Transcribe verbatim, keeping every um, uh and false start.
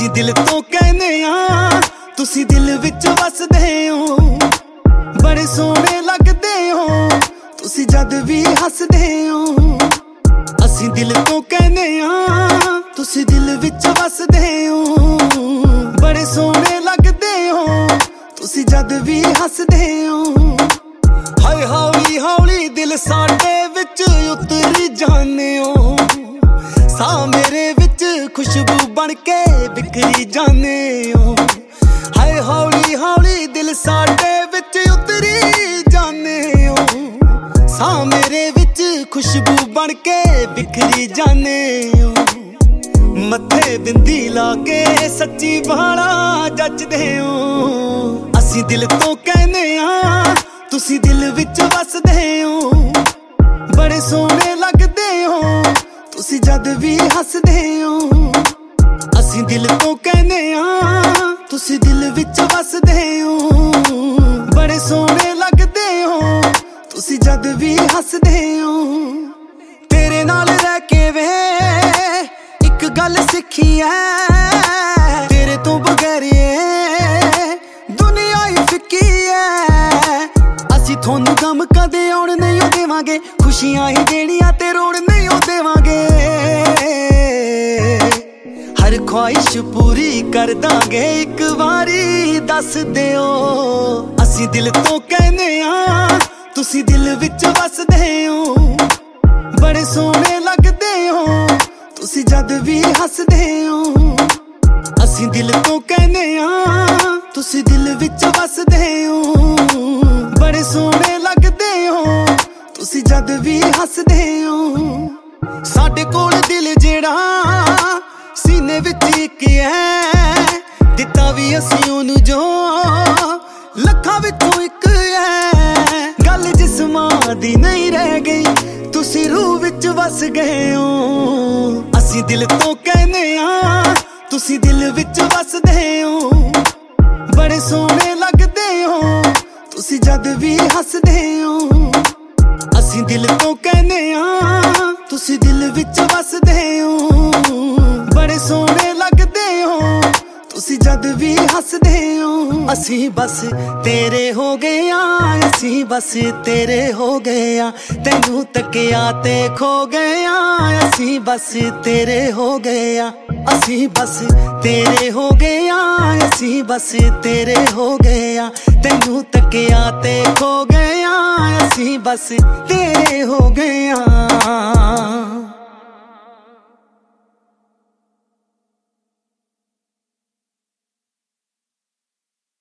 ਅਸੀਂ ਦਿਲ ਤੋਂ ਕਹਿੰਦੇ ਆ ਤੁਸੀਂ ਦਿਲ ਵਿੱਚ ਵਸਦੇ ਹੋ। ਬੜੇ ਸੋਹਣੇ ਲੱਗਦੇ ਹੋ ਤੁਸੀਂ ਜਦ ਵੀ ਹੱਸਦੇ ਹੋ। ਅਸੀਂ ਦਿਲ ਤੋਂ ਕਹਿੰਦੇ ਆ ਤੁਸੀਂ ਦਿਲ ਵਿੱਚ ਵਸਦੇ ਹੋ। ਬੜੇ ਸੋਹਣੇ ਲੱਗਦੇ ਹੋ ਤੁਸੀਂ ਜਦ ਵੀ ਹੱਸਦੇ ਹੋ। ਹਾਏ ਹੌਲੀ ਹੌਲੀ ਦਿਲ ਸਾਡੇ ਵਿੱਚ ਉਤਰ ਜਾਂਦੇ ਹੋ। ਸਾਹ ਮੇਰੇ ਵਿੱਚ ਖੁਸ਼ਬੂ ਬਣ ਕੇ ਬਿਖਰੀ ਜਾਂਦੇ ਹੋ। ਹਾਏ ਹੌਲੀ ਹੌਲੀ ਦਿਲ ਸਾਡੇ ਵਿੱਚ ਉਤਰੀ ਜਾਂਦੇ ਹੋ। ਸਾਹ ਮੇਰੇ ਵਿੱਚ ਖੁਸ਼ਬੂ ਬਣ ਕੇ ਬਿਖਰੀ ਜਾਂਦੇ ਹੋ। ਮੱਥੇ ਬਿੰਦੀ ਲਾ ਕੇ ਸੱਚੀ ਬਾਲਾ ਜੱਚਦੇ ਹੋ। ਅਸੀਂ ਦਿਲ ਤੋਂ ਕਹਿੰਦੇ ਆ ਤੁਸੀਂ ਦਿਲ ਵਿੱਚ ਵਸਦੇ ਹੋ। ਬੜੇ ਸੋਹਣੇ ਲੱਗਦੇ ਹੋ ਤੁਸੀਂ ਜਦ ਵੀ ਹੱਸਦੇ ਹੋ। ਅਸੀਂ ਦਿਲ ਤੋਂ ਕਹਿੰਦੇ ਆ ਤੁਸੀਂ ਦਿਲ ਵਿੱਚ ਵਸਦੇ ਹੋ। ਬੜੇ ਸੋਹਣੇ ਲੱਗਦੇ ਹੋ ਤੁਸੀਂ ਜਦ ਵੀ ਹੱਸਦੇ ਹੋ। ਤੇਰੇ ਨਾਲ ਰਹਿ ਕੇ ਵੇ ਇੱਕ ਗੱਲ ਸਿੱਖੀ ਐ, ਤੇਰੇ ਤੋਂ ਬਗੈਰ ਦੁਨੀਆ ਹੀ ਫਿੱਕੀ ਐ। ਅਸੀਂ ਤੁਹਾਨੂੰ ਗਮ ਕਦੇ ਆਉਣ ਨਹੀਂ ਦੇਵਾਂਗੇ, ਖੁਸ਼ੀਆਂ ਹੀ ਦੇਣੀਆਂ ਤੇ ਰੋਣ ਨਹੀਂ ਦੇਵਾਂਗੇ। ਹਰ ਖੁਆਇਸ਼ ਪੂਰੀ ਕਰ ਦਾਂਗੇ ਇੱਕ ਵਾਰੀ ਦੱਸ ਦਿਓ। ਅਸੀਂ ਦਿਲ ਤੋਂ ਕਹਿੰਦੇ ਆ ਤੁਸੀਂ ਦਿਲ ਵਿੱਚ ਵਸਦੇ ਹੋ। ਬੜੇ ਸੋਹਣੇ ਲੱਗਦੇ ਹੋ ਤੁਸੀਂ ਜਦ ਵੀ ਹੱਸਦੇ ਹੋ। ਅਸੀਂ ਦਿਲ ਤੋਂ ਕਹਿੰਦੇ ਆ ਤੁਸੀਂ ਦਿਲ ਵਿੱਚ ਵਸਦੇ ਹੋ। ਬੜੇ ਸੋਹਣੇ ਲੱਗਦੇ ਹੋ ਤੁਸੀਂ ਜਦ ਵੀ ਹੱਸਦੇ ਹੋ। ਸਾਡੇ ਕੋਲ ਦਿਲ ਜਿਹੜਾ ਸੀਨੇ ਵਿੱਚ ਇੱਕ ਹੈ, ਦਿੱਤਾ ਵੀ ਅਸੀਂ ਉਹਨੂੰ ਜੋ ਲੱਖਾਂ ਵਿੱਚੋਂ ਇੱਕ ਹੈ। ਗੱਲ ਜਿਸਮਾਂ ਦੀ ਨਹੀਂ ਰਹਿ ਗਈ ਤੁਸੀਂ ਰੂਹ ਵਿੱਚ ਵਸ ਗਏ ਹੋ। ਅਸੀਂ ਦਿਲ ਤੋਂ ਕਹਿੰਦੇ ਆ ਤੁਸੀਂ ਦਿਲ ਵਿੱਚ ਵਸਦੇ ਹੋ। ਬੜੇ ਸੋਹਣੇ ਲੱਗਦੇ ਹੋ ਤੁਸੀਂ ਜਦ ਵੀ ਹੱਸਦੇ ਹੋ। ਅਸੀਂ ਦਿਲ ਤੋਂ ਕਹਿੰਦੇ ਆ ਤੁਸੀਂ ਦਿਲ ਵਿੱਚ ਵਸਦੇ ਹੋ। ਬੜੇ ਸੋਹਣੇ ਲੱਗਦੇ ਹੋ ਤੁਸੀਂ ਜਦ ਵੀ ਹੱਸਦੇ ਹੋ। ਅਸੀਂ ਬਸ ਤੇਰੇ ਹੋ ਗਏ ਆ, ਅਸੀਂ ਬਸ ਤੇਰੇ ਹੋ ਗਏ ਆ। ਤੈਨੂੰ ਤੱਕਿਆ ਤੇ ਖੋ ਗਏ ਆ, ਅਸੀਂ ਬਸ ਤੇਰੇ ਹੋ ਗਏ ਆ। ਅਸੀਂ ਬਸ ਤੇਰੇ ਹੋ ਗਏ ਆ, ਅਸੀਂ ਬਸ ਤੇਰੇ ਹੋ ਗਏ ਆ। ਤੈਨੂੰ ਤੱਕਿਆ ਤੇ ਖੋ ਗਏ ਆ, ਅਸੀਂ ਬਸ ਤੇਰੇ ਹੋ ਗਏ ਆ।